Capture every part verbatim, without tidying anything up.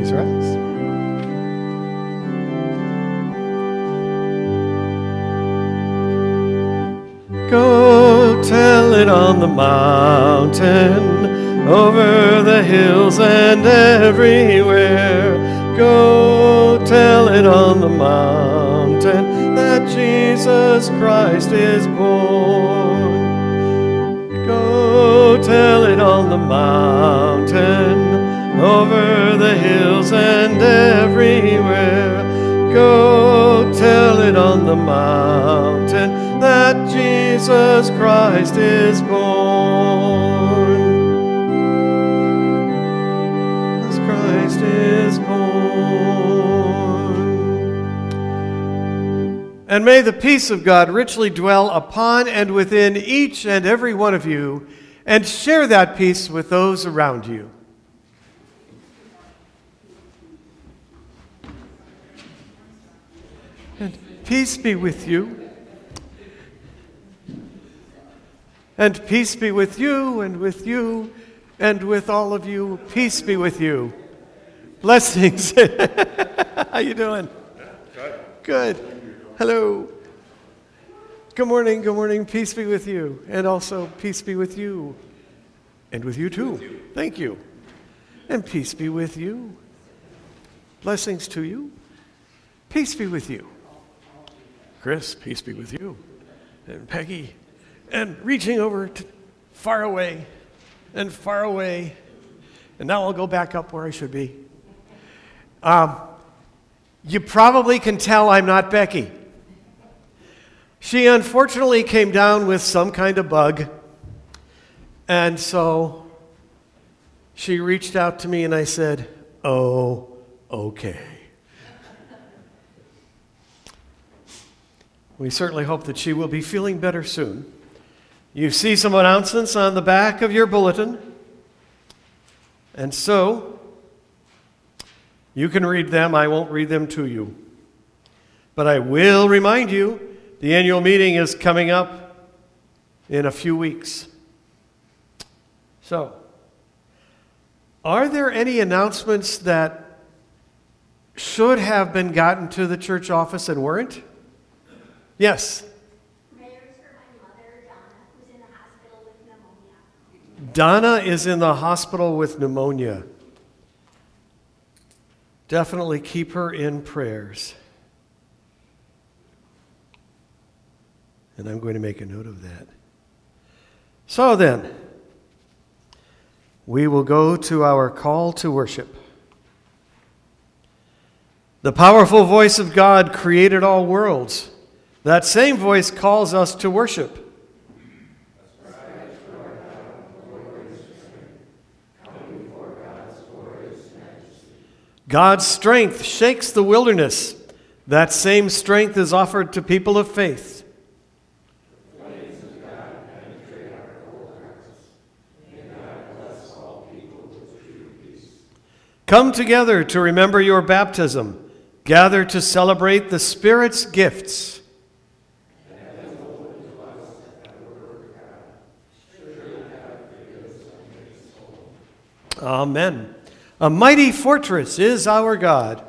Please rise. Go tell it on the mountain, over the hills and everywhere. Go tell it on the mountain that Jesus Christ is born. Go tell it on the mountain, over the hills and everywhere. Go tell it on the mountain that Jesus Christ is born. As Christ is born. And may the peace of God richly dwell upon and within each and every one of you, and share that peace with those around you. And peace be with you. And peace be with you, and with you, and with all of you. Peace be with you. Blessings. How you doing? Good. Hello. Good morning, good morning. Peace be with you. And also, peace be with you. And with you too. Thank you. And peace be with you. Blessings to you. Peace be with you. Chris, peace be with you. And Peggy. And reaching over to far away and far away. And now I'll go back up where I should be. Um, you probably can tell I'm not Becky. She unfortunately came down with some kind of bug. And so she reached out to me and I said, oh, okay. We certainly hope that she will be feeling better soon. You see some announcements on the back of your bulletin. And so, you can read them. I won't read them to you. But I will remind you, the annual meeting is coming up in a few weeks. So, are there any announcements that should have been gotten to the church office and weren't? Yes. Donna is in the hospital with pneumonia. Definitely keep her in prayers. And I'm going to make a note of that. So then, we will go to our call to worship. The powerful voice of God created all worlds. That same voice calls us to worship. God's strength shakes the wilderness. That same strength is offered to people of faith. The flames of God penetrate our cold hearts. May God bless all people with true peace. Come together to remember your baptism. Gather to celebrate the Spirit's gifts. Amen. A mighty fortress is our God.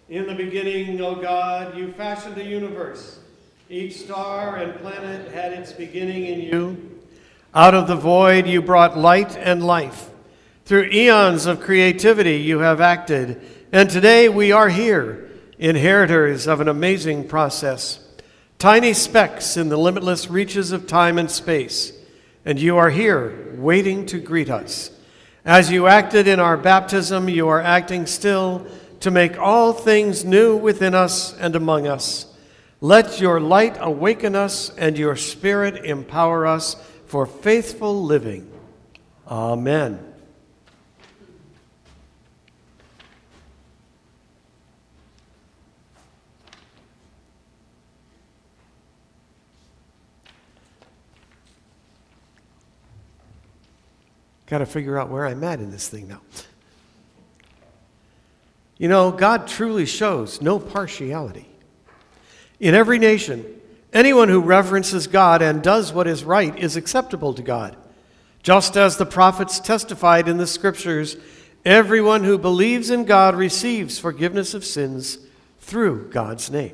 In the beginning, O God, you fashioned the universe. Each star and planet had its beginning in you. Out of the void, you brought light and life. Through eons of creativity, you have acted. And today we are here, inheritors of an amazing process. Tiny specks in the limitless reaches of time and space. And you are here, waiting to greet us. As you acted in our baptism, you are acting still to make all things new within us and among us. Let your light awaken us and your spirit empower us for faithful living. Amen. Got to figure out where I'm at in this thing now. You know, God truly shows no partiality. In every nation, anyone who reverences God and does what is right is acceptable to God. Just as the prophets testified in the scriptures, everyone who believes in God receives forgiveness of sins through God's name.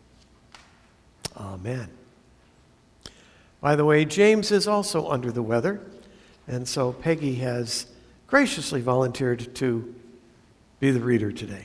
Amen. By the way, James is also under the weather, and so Peggy has graciously volunteered to be the reader today.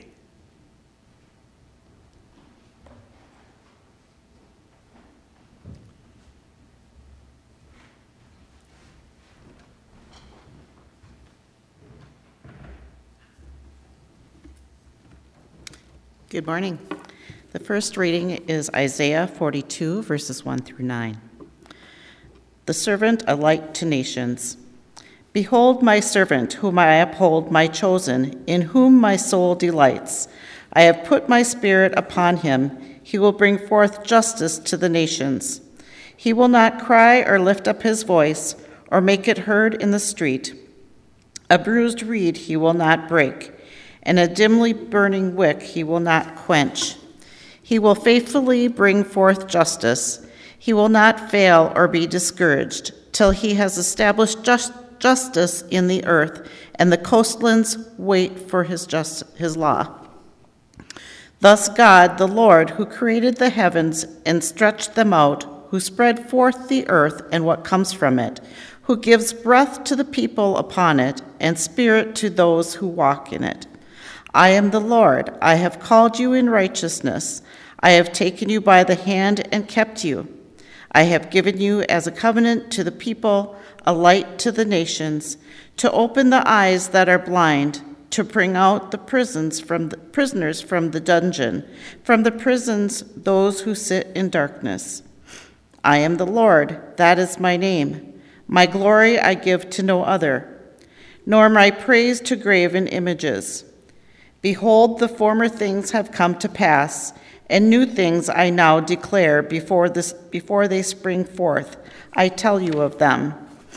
Good morning. The first reading is Isaiah forty-two, verses one through nine. The servant, a light to nations. Behold my servant, whom I uphold, my chosen, in whom my soul delights. I have put my spirit upon him. He will bring forth justice to the nations. He will not cry or lift up his voice, or make it heard in the street. A bruised reed he will not break, and a dimly burning wick he will not quench. He will faithfully bring forth justice. He will not fail or be discouraged, till he has established just justice in the earth, and the coastlands wait for his just his law. Thus God, the Lord, who created the heavens and stretched them out, who spread forth the earth and what comes from it, who gives breath to the people upon it, and spirit to those who walk in it. I am the Lord. I have called you in righteousness. I have taken you by the hand and kept you. I have given you as a covenant to the people, a light to the nations, to open the eyes that are blind, to bring out the prisons from the prisoners from the dungeon, from the prisons those who sit in darkness. I am the Lord, that is my name. My glory I give to no other, nor my praise to graven images. Behold, the former things have come to pass, and new things I now declare before this before they spring forth. I tell you of them.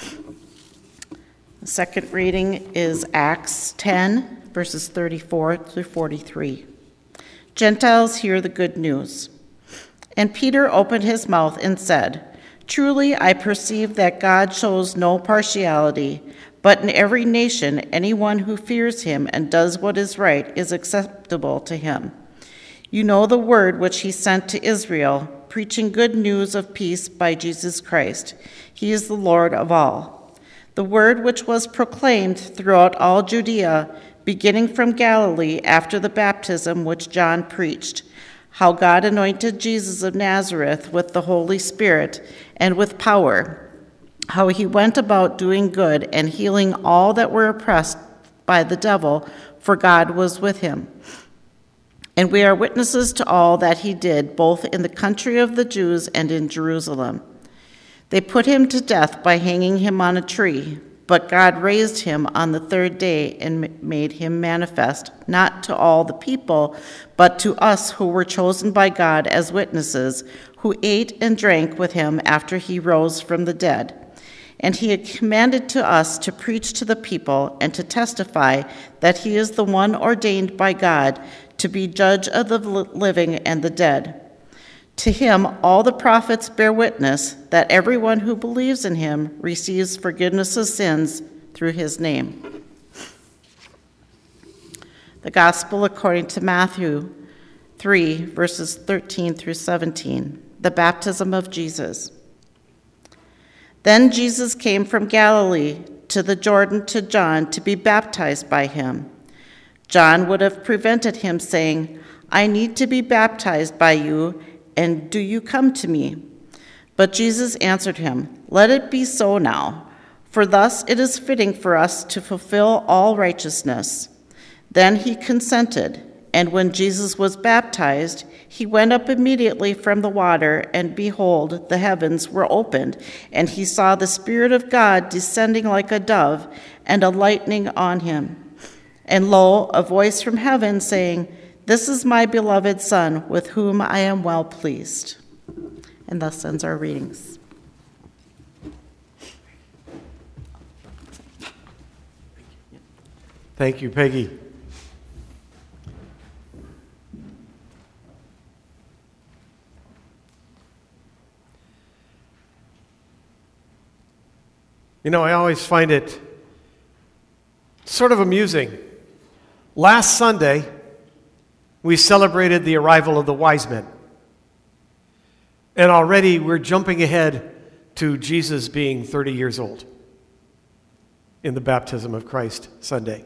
The second reading is Acts ten, verses thirty-four through forty-three. Gentiles hear the good news. And Peter opened his mouth and said, Truly I perceive that God shows no partiality, but in every nation anyone who fears him and does what is right is acceptable to him. You know the word which he sent to Israel, preaching good news of peace by Jesus Christ. He is the Lord of all. The word which was proclaimed throughout all Judea, beginning from Galilee after the baptism which John preached, how God anointed Jesus of Nazareth with the Holy Spirit and with power, how he went about doing good and healing all that were oppressed by the devil, for God was with him. And we are witnesses to all that he did, both in the country of the Jews and in Jerusalem. They put him to death by hanging him on a tree, but God raised him on the third day and made him manifest, not to all the people, but to us who were chosen by God as witnesses, who ate and drank with him after he rose from the dead. And he had commanded to us to preach to the people and to testify that he is the one ordained by God to be judge of the living and the dead. To him all the prophets bear witness that everyone who believes in him receives forgiveness of sins through his name. The Gospel according to Matthew, three, verses thirteen through seventeen, the baptism of Jesus. Then Jesus came from Galilee to the Jordan to John to be baptized by him. John would have prevented him, saying, "I need to be baptized by you, and do you come to me?" But Jesus answered him, "Let it be so now, for thus it is fitting for us to fulfill all righteousness." Then he consented, and when Jesus was baptized, he went up immediately from the water, and behold, the heavens were opened, and he saw the Spirit of God descending like a dove, and alighting on him. And lo, a voice from heaven saying, "This is my beloved Son, with whom I am well pleased." And thus ends our readings. Thank you, Peggy. You know, I always find it sort of amusing. Last Sunday, we celebrated the arrival of the wise men. And already we're jumping ahead to Jesus being thirty years old in the baptism of Christ Sunday.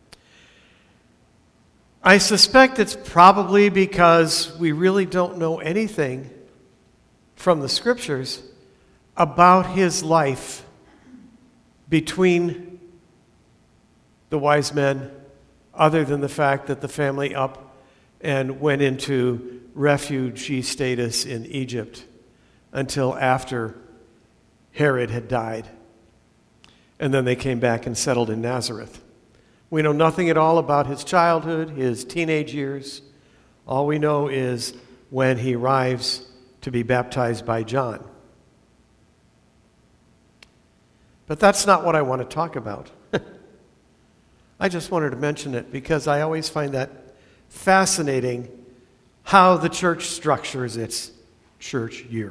I suspect it's probably because we really don't know anything from the scriptures about his life between the wise men, other than the fact that the family up and went into refugee status in Egypt until after Herod had died. And then they came back and settled in Nazareth. We know nothing at all about his childhood, his teenage years. All we know is when he arrives to be baptized by John. But that's not what I want to talk about. I just wanted to mention it because I always find that fascinating how the church structures its church year.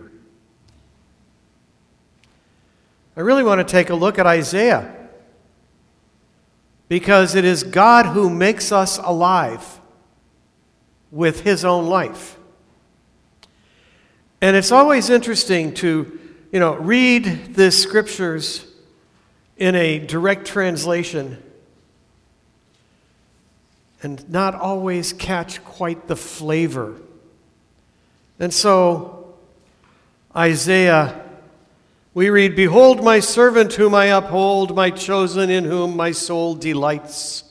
I really want to take a look at Isaiah because it is God who makes us alive with his own life. And it's always interesting to, you know, read the scriptures in a direct translation and not always catch quite the flavor. And so, Isaiah, we read, "Behold my servant whom I uphold, my chosen in whom my soul delights."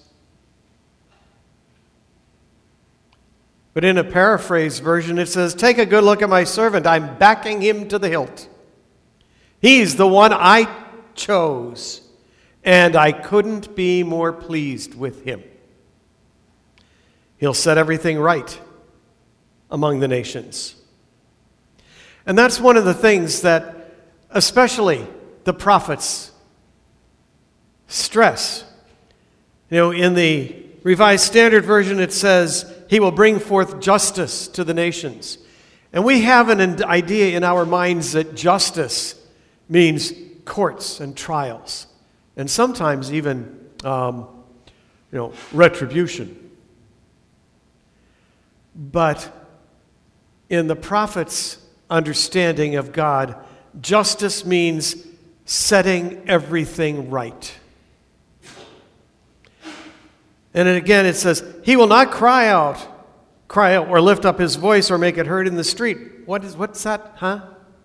But in a paraphrase version, it says, "Take a good look at my servant. I'm backing him to the hilt. He's the one I chose, and I couldn't be more pleased with him. He'll set everything right among the nations." And that's one of the things that especially the prophets stress. You know, in the Revised Standard Version it says, "He will bring forth justice to the nations." And we have an idea in our minds that justice means courts and trials, and sometimes even, um, you know, retribution. But in the prophet's understanding of God, justice means setting everything right. And then again it says, "He will not cry out, cry out or lift up his voice or make it heard in the street." What is what's that, huh?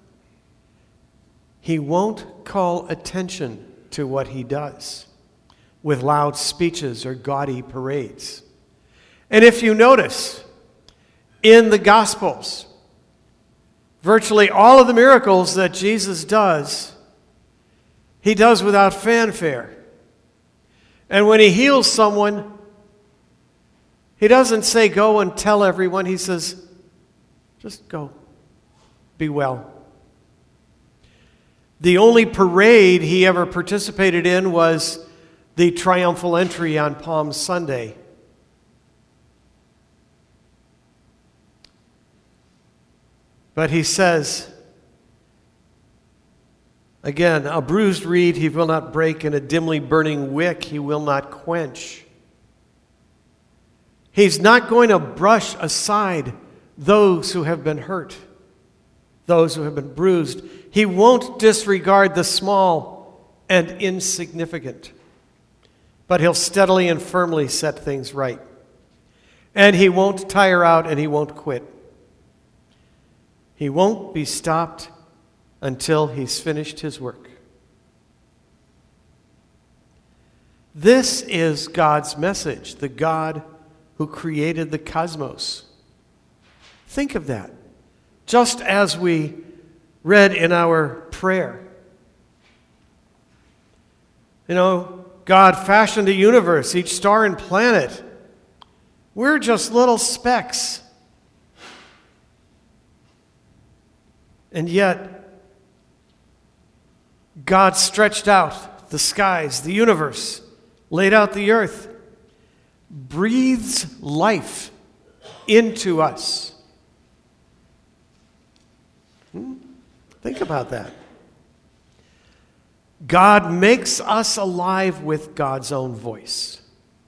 He won't call attention to what he does with loud speeches or gaudy parades. And if you notice, in the Gospels, virtually all of the miracles that Jesus does, he does without fanfare. And when he heals someone, he doesn't say, "Go and tell everyone." He says, "Just go. Be well." The only parade he ever participated in was the triumphal entry on Palm Sunday. But he says, again, "A bruised reed he will not break, and a dimly burning wick he will not quench." He's not going to brush aside those who have been hurt, those who have been bruised. He won't disregard the small and insignificant, but he'll steadily and firmly set things right. And he won't tire out and he won't quit. He won't be stopped until he's finished his work. This is God's message, the God who created the cosmos. Think of that. Just as we read in our prayer. You know, God fashioned a universe, each star and planet. We're just little specks. And yet, God stretched out the skies, the universe, laid out the earth, breathes life into us. Hmm? Think about that. God makes us alive with God's own voice.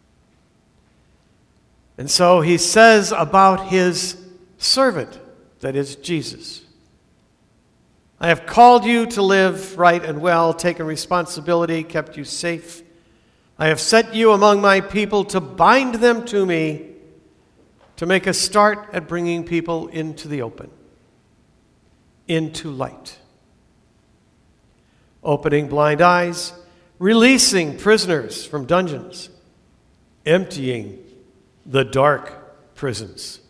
And so he says about his servant, that is Jesus, I have called you to live right and well, taken responsibility, kept you safe. I have set you among my people to bind them to me, to make a start at bringing people into the open, into light. Opening blind eyes, releasing prisoners from dungeons, emptying the dark prisons.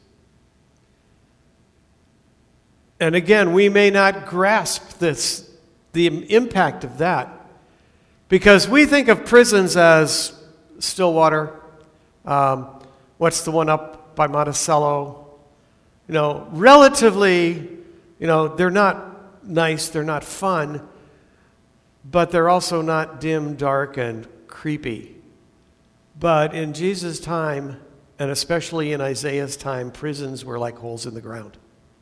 And again, we may not grasp this, the impact of that, because we think of prisons as Stillwater, um, what's the one up by Monticello? You know, relatively, you know, they're not nice, they're not fun, but they're also not dim, dark, and creepy. But in Jesus' time, and especially in Isaiah's time, prisons were like holes in the ground.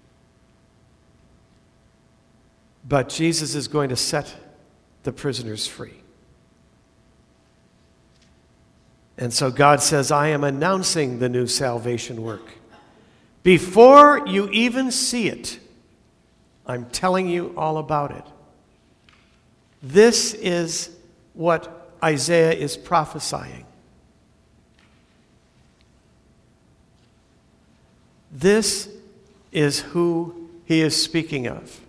But Jesus is going to set the prisoners free. And so God says, I am announcing the new salvation work. Before you even see it, I'm telling you all about it. This is what Isaiah is prophesying. This is who he is speaking of.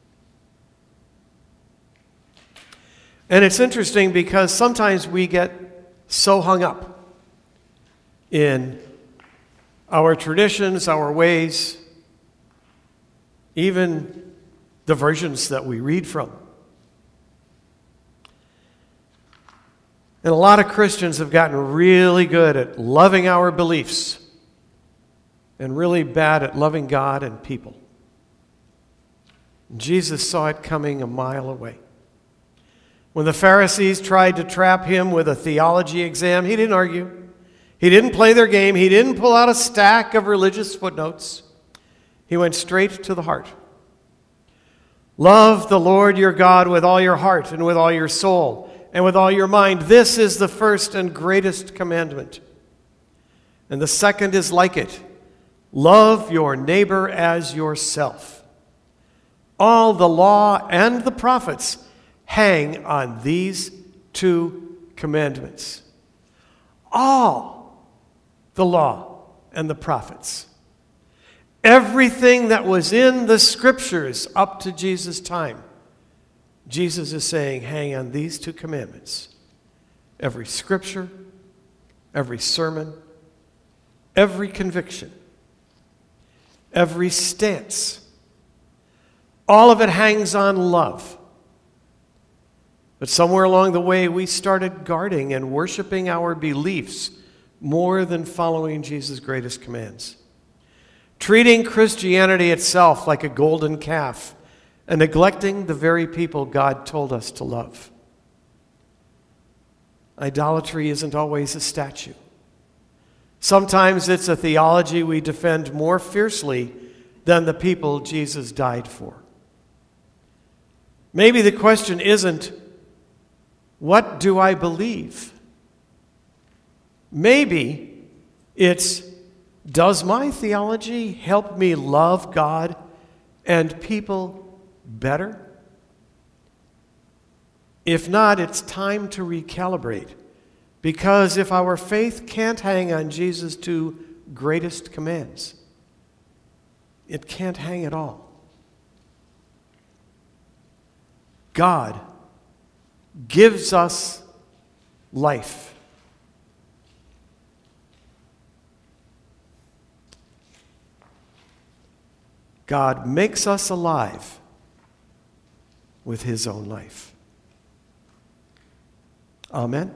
And it's interesting because sometimes we get so hung up in our traditions, our ways, even the versions that we read from. And a lot of Christians have gotten really good at loving our beliefs and really bad at loving God and people. Jesus saw it coming a mile away. When the Pharisees tried to trap him with a theology exam, he didn't argue. He didn't play their game. He didn't pull out a stack of religious footnotes. He went straight to the heart. Love the Lord your God with all your heart and with all your soul and with all your mind. This is the first and greatest commandment. And the second is like it. Love your neighbor as yourself. All the law and the prophets hang on these two commandments. All the law and the prophets. Everything that was in the scriptures up to Jesus' time, Jesus is saying, hang on these two commandments. Every scripture, every sermon, every conviction, every stance, all of it hangs on love. But somewhere along the way, we started guarding and worshiping our beliefs more than following Jesus' greatest commands. Treating Christianity itself like a golden calf and neglecting the very people God told us to love. Idolatry isn't always a statue. Sometimes it's a theology we defend more fiercely than the people Jesus died for. Maybe the question isn't, what do I believe? Maybe it's, Does my theology help me love God and people better? If not, it's time to recalibrate, because if our faith can't hang on Jesus' two greatest commands, it can't hang at all. God gives us life. God makes us alive with his own life. Amen.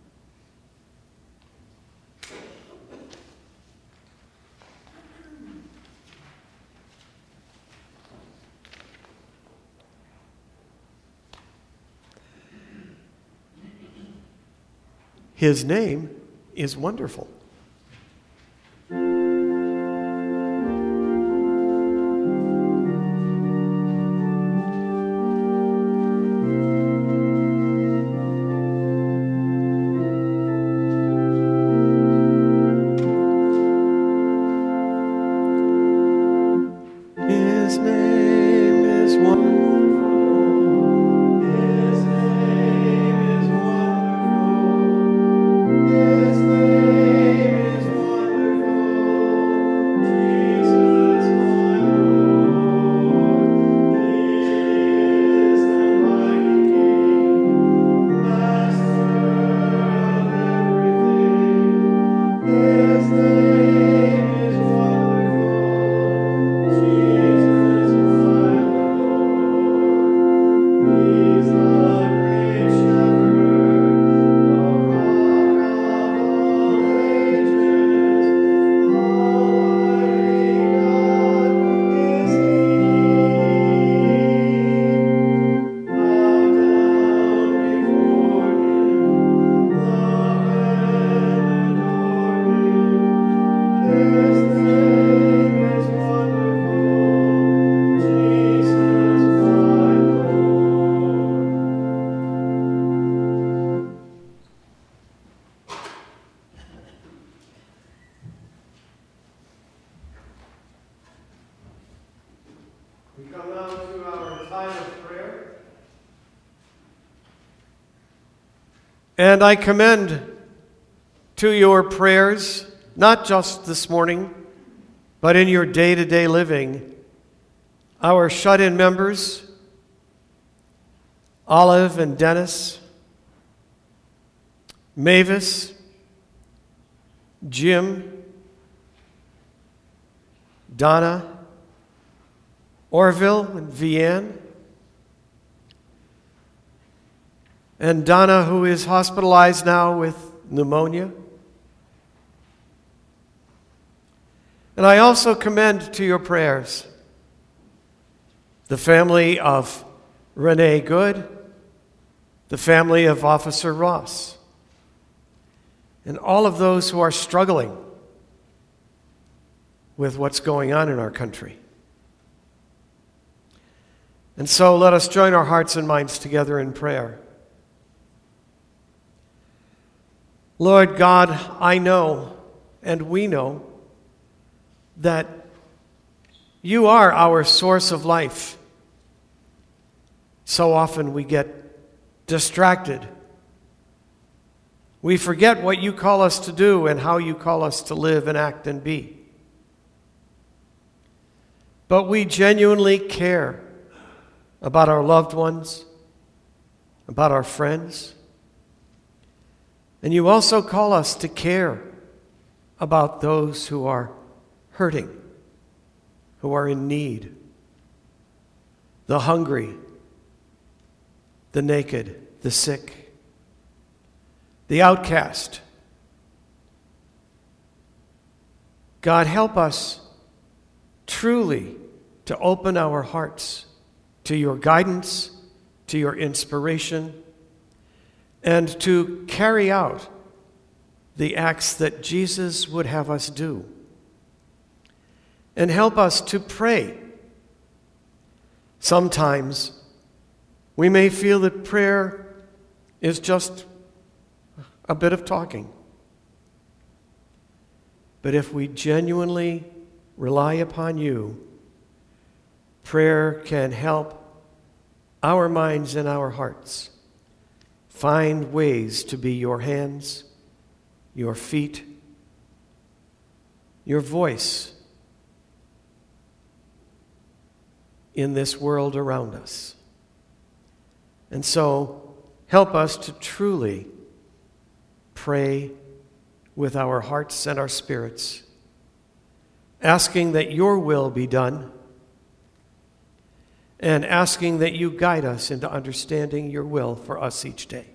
His name is wonderful. His name is wonderful. His name is wonderful. His name is wonderful. Jesus, my Lord. He is the mighty King, Master of everything. His name is wonderful. Jesus, my Lord. He's the great shepherd, the rock of all ages. Almighty God is He. Bow down before Him, love and adore Him. His name is wonderful, Jesus, my Lord. We come now to our time of prayer. And I commend to your prayers, not just this morning, but in your day-to-day living, our shut-in members, Olive and Dennis, Mavis, Jim, Donna, Orville and Vianne, and Donna, who is hospitalized now with pneumonia. And I also commend to your prayers the family of Renee Good, the family of Officer Ross, and all of those who are struggling with what's going on in our country. And so let us join our hearts and minds together in prayer. Lord God, I know, and we know, that you are our source of life. So often we get distracted. We forget what you call us to do and how you call us to live and act and be. But we genuinely care about our loved ones, about our friends. And you also call us to care about those who are hurting, who are in need, the hungry, the naked, the sick, the outcast. God, help us truly to open our hearts to your guidance, to your inspiration, and to carry out the acts that Jesus would have us do. And help us to pray. Sometimes we may feel that prayer is just a bit of talking. But if we genuinely rely upon you, prayer can help our minds and our hearts find ways to be your hands, your feet, your voice in this world around us. And so, help us to truly pray with our hearts and our spirits, asking that your will be done, and asking that you guide us into understanding your will for us each day.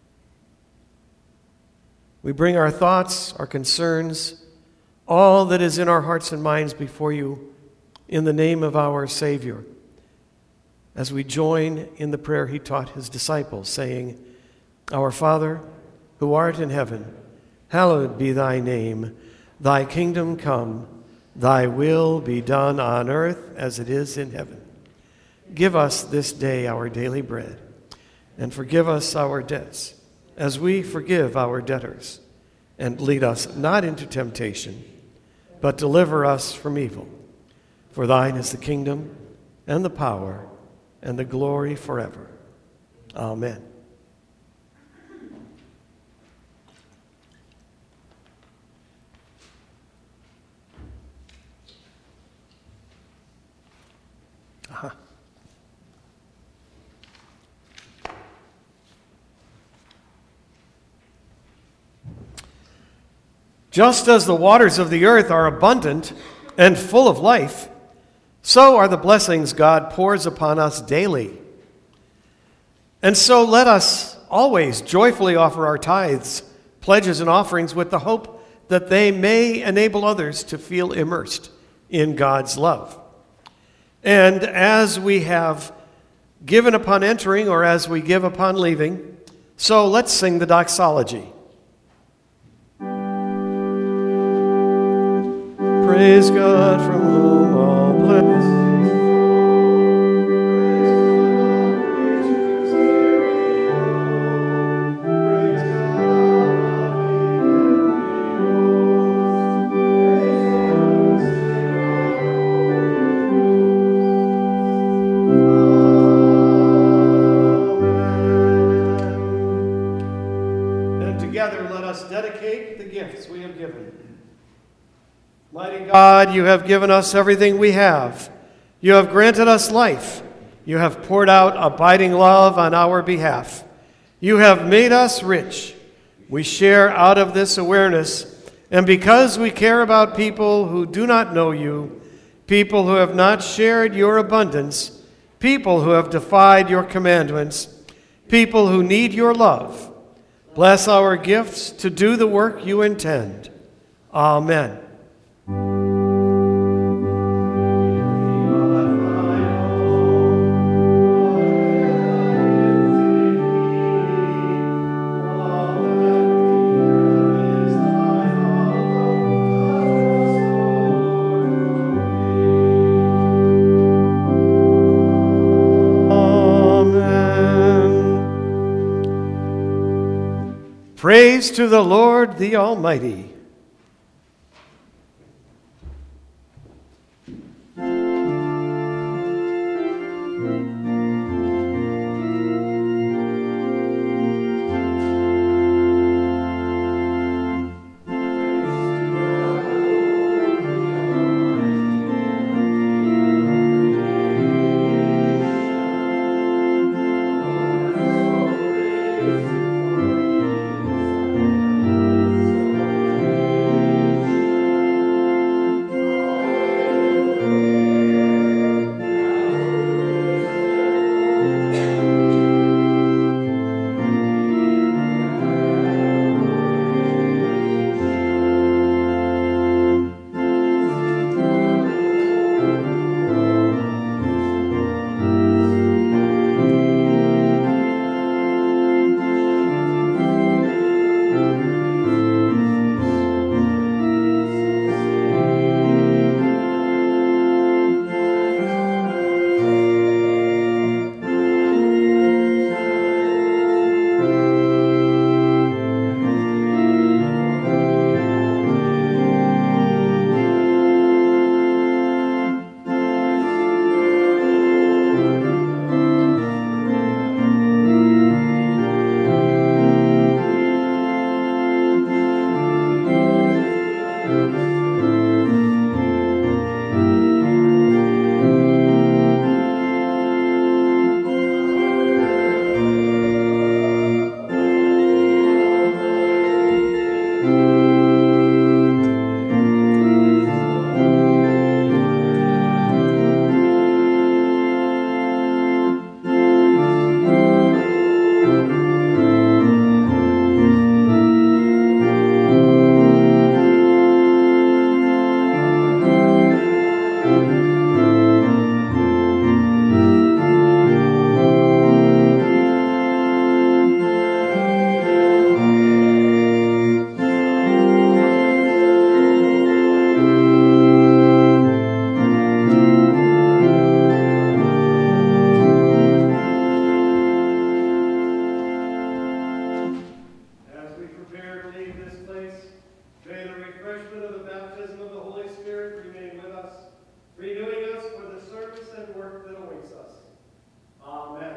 We bring our thoughts, our concerns, all that is in our hearts and minds before you in the name of our Savior, as we join in the prayer he taught his disciples, saying, Our Father, who art in heaven, hallowed be thy name. Thy kingdom come, thy will be done on earth as it is in heaven. Give us this day our daily bread, and forgive us our debts, as we forgive our debtors. And lead us not into temptation, but deliver us from evil. For thine is the kingdom, and the power, and the glory forever. Amen. Uh-huh. Just as the waters of the earth are abundant and full of life, so are the blessings God pours upon us daily. And so let us always joyfully offer our tithes, pledges, and offerings with the hope that they may enable others to feel immersed in God's love. And as we have given upon entering, or as we give upon leaving, so let's sing the doxology. Praise God from whom all blessings. And together let us dedicate the gifts we have given. Mighty God, you have given us everything we have. You have granted us life. You have poured out abiding love on our behalf. You have made us rich. We share out of this awareness, and because we care about people who do not know you, people who have not shared your abundance, people who have defied your commandments, people who need your love, bless our gifts to do the work you intend. Amen. Praise to the Lord the Almighty. us. Amen.